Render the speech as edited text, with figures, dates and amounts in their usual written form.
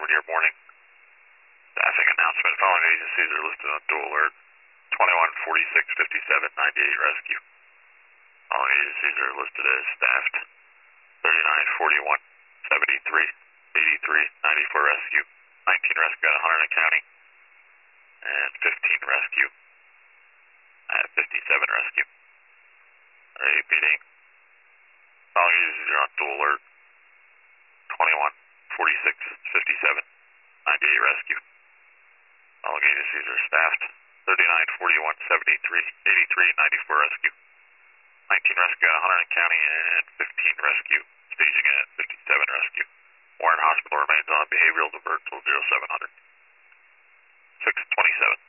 with your morning staffing announcement. Following agencies are listed on dual alert. 21, 46, 57, 98 rescue. Following agencies are listed as staffed. 39, 41, 73, 83, 94 rescue. 19 rescue at Hunterdon County. And 15 rescue at 57 rescue. Repeating. Following agencies are on dual alert. 21, 46, 57, 98 rescue. Following agencies are staffed. 39, 41, 73, 83, 94 rescue. 19 rescue at Hunterdon County and 15 rescue staging at 57 rescue. Warren Hospital remains on behavioral divert till 0700. 627.